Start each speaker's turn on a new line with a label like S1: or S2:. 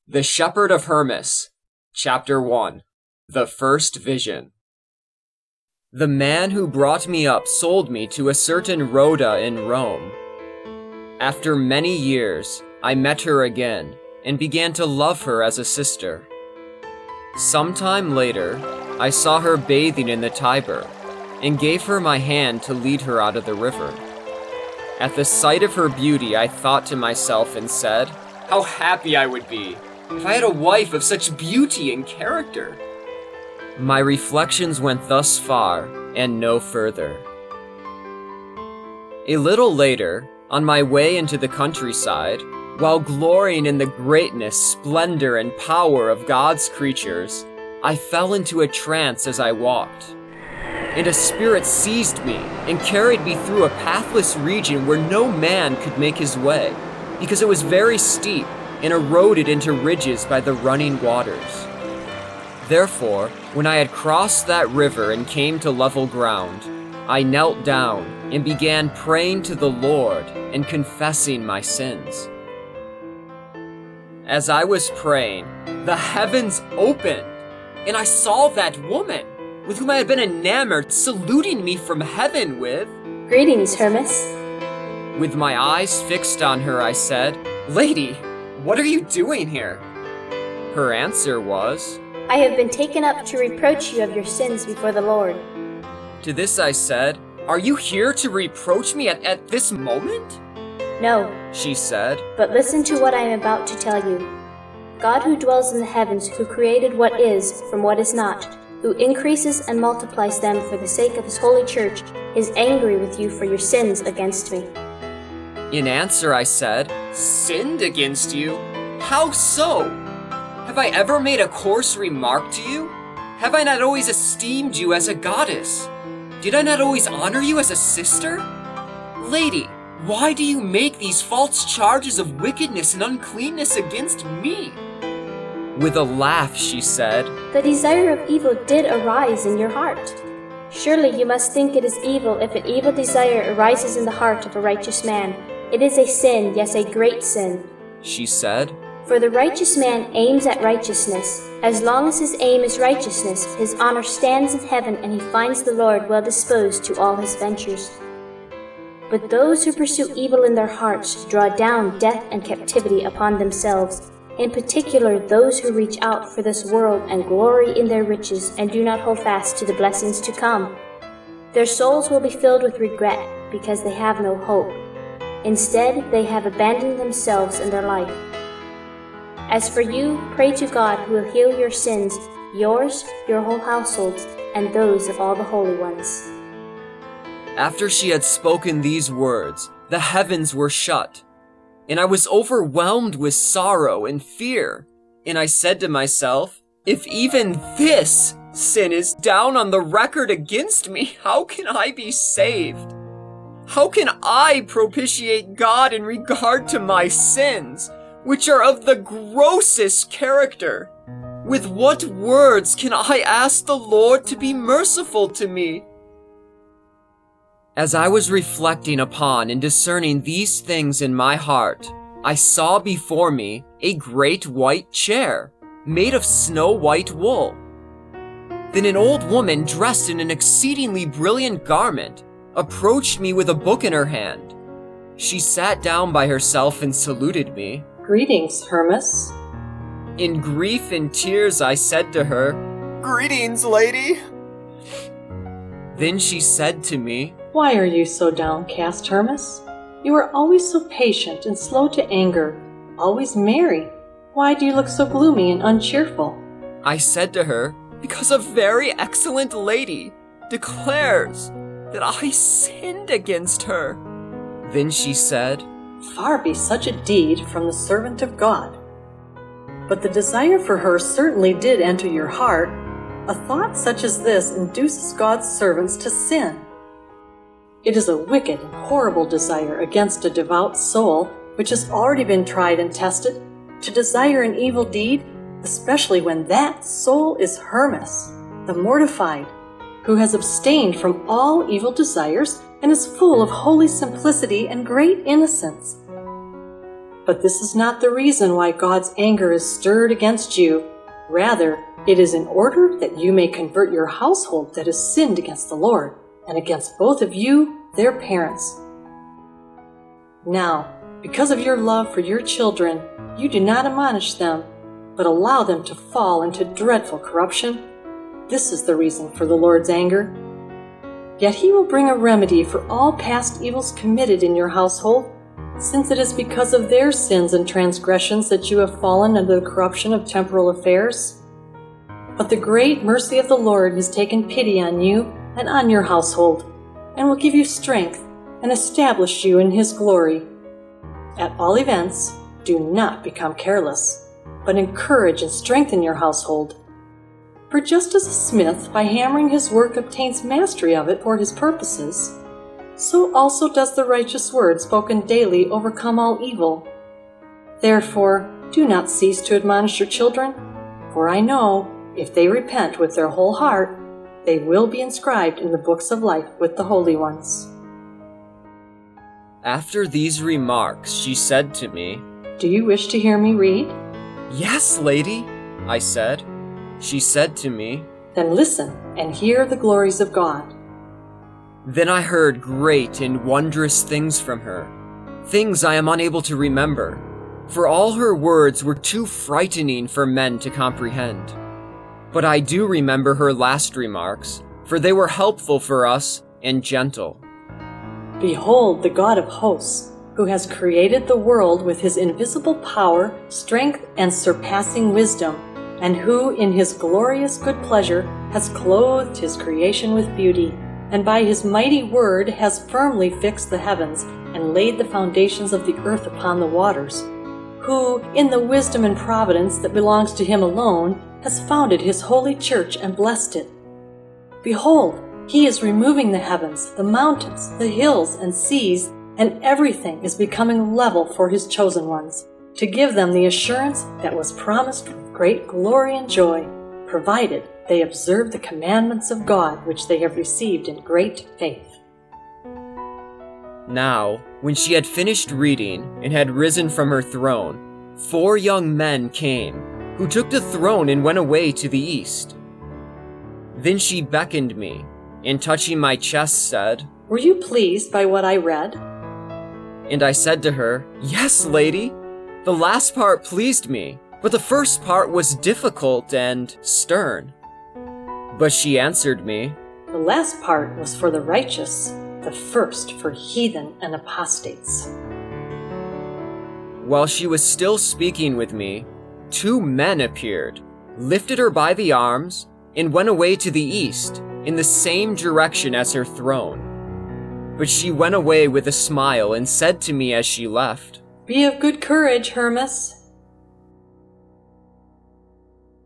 S1: The Shepherd of Hermas, Chapter 1, The First Vision. The man who brought me up sold me to a certain Rhoda in Rome. After many years, I met her again and began to love her as a sister. Sometime later, I saw her bathing in the Tiber and gave her my hand to lead her out of the river. At the sight of her beauty, I thought to myself and said, "How happy I would be if I had a wife of such beauty and character." My reflections went thus far and no further. A little later, on my way into the countryside, while glorying in the greatness, splendor, and power of God's creatures, I fell into a trance as I walked. And a spirit seized me and carried me through a pathless region where no man could make his way, because it was very steep and eroded into ridges by the running waters. Therefore, when I had crossed that river and came to level ground, I knelt down and began praying to the Lord and confessing my sins. As I was praying, the heavens opened, and I saw that woman with whom I had been enamored saluting me from heaven with,
S2: "Greetings, Hermas."
S1: With my eyes fixed on her, I said, "Lady, what are you doing here?" Her answer was,
S2: "I have been taken up to reproach you of your sins before the Lord."
S1: To this I said, "Are you here to reproach me at this moment?"
S2: "No,"
S1: she said,
S2: "but listen to what I am about to tell you. God who dwells in the heavens, who created what is from what is not, who increases and multiplies them for the sake of his holy church, is angry with you for your sins against me."
S1: In answer I said, "Sinned against you? How so? Have I ever made a coarse remark to you? Have I not always esteemed you as a goddess? Did I not always honor you as a sister? Lady, why do you make these false charges of wickedness and uncleanness against me?" With a laugh she said,
S2: "The desire of evil did arise in your heart. Surely you must think it is evil if an evil desire arises in the heart of a righteous man. It is a sin, yes, a great sin."
S1: She said,
S2: "For the righteous man aims at righteousness. As long as his aim is righteousness, his honor stands in heaven, and he finds the Lord well disposed to all his ventures. But those who pursue evil in their hearts draw down death and captivity upon themselves, in particular those who reach out for this world and glory in their riches and do not hold fast to the blessings to come. Their souls will be filled with regret because they have no hope. Instead, they have abandoned themselves in their life. As for you, pray to God who will heal your sins, yours, your whole households, and those of all the holy ones."
S1: After she had spoken these words, the heavens were shut, and I was overwhelmed with sorrow and fear. And I said to myself, "If even this sin is down on the record against me, how can I be saved? How can I propitiate God in regard to my sins, which are of the grossest character? With what words can I ask the Lord to be merciful to me?" As I was reflecting upon and discerning these things in my heart, I saw before me a great white chair, made of snow-white wool. Then an old woman dressed in an exceedingly brilliant garment approached me with a book in her hand. She sat down by herself and saluted me.
S3: "Greetings, Hermas."
S1: In grief and tears I said to her, "Greetings, lady." Then she said to me,
S3: "Why are you so downcast, Hermas? You are always so patient and slow to anger, always merry. Why do you look so gloomy and uncheerful?"
S1: I said to her, "Because a very excellent lady declares that I sinned against her." Then she said,
S3: "Far be such a deed from the servant of God. But the desire for her certainly did enter your heart. A thought such as this induces God's servants to sin. It is a wicked and horrible desire against a devout soul, which has already been tried and tested, to desire an evil deed, especially when that soul is Hermas, the mortified, who has abstained from all evil desires and is full of holy simplicity and great innocence. But this is not the reason why God's anger is stirred against you. Rather, it is in order that you may convert your household that has sinned against the Lord, and against both of you, their parents. Now, because of your love for your children, you do not admonish them, but allow them to fall into dreadful corruption. This is the reason for the Lord's anger. Yet he will bring a remedy for all past evils committed in your household, since it is because of their sins and transgressions that you have fallen under the corruption of temporal affairs. But the great mercy of the Lord has taken pity on you and on your household, and will give you strength and establish you in his glory. At all events, do not become careless, but encourage and strengthen your household. For just as a smith by hammering his work obtains mastery of it for his purposes, so also does the righteous word spoken daily overcome all evil. Therefore, do not cease to admonish your children, for I know, if they repent with their whole heart, they will be inscribed in the books of life with the holy ones.
S1: After these remarks, she said to me,
S3: Do you wish to hear me read?
S1: Yes, lady, I said. She said to me,
S3: Then listen and hear the glories of God.
S1: Then I heard great and wondrous things from her, things I am unable to remember, for all her words were too frightening for men to comprehend. But I do remember her last remarks, for they were helpful for us and gentle.
S3: Behold the God of hosts, who has created the world with his invisible power, strength, and surpassing wisdom, and who in his glorious good pleasure has clothed his creation with beauty, and by his mighty word has firmly fixed the heavens and laid the foundations of the earth upon the waters, who, in the wisdom and providence that belongs to him alone, has founded his holy church and blessed it. Behold, he is removing the heavens, the mountains, the hills, and seas, and everything is becoming level for his chosen ones, to give them the assurance that was promised with great glory and joy, provided they observe the commandments of God which they have received in great faith.
S1: Now, when she had finished reading and had risen from her throne, 4 young men came, who took the throne and went away to the east. Then she beckoned me, and touching my chest said,
S3: Were you pleased by what I read?
S1: And I said to her, Yes, lady. The last part pleased me, but the first part was difficult and stern. But she answered me,
S3: The last part was for the righteous, the first for heathen and apostates.
S1: While she was still speaking with me, 2 men appeared, lifted her by the arms, and went away to the east, in the same direction as her throne. But she went away with a smile and said to me as she left,
S3: Be of good courage, Hermas.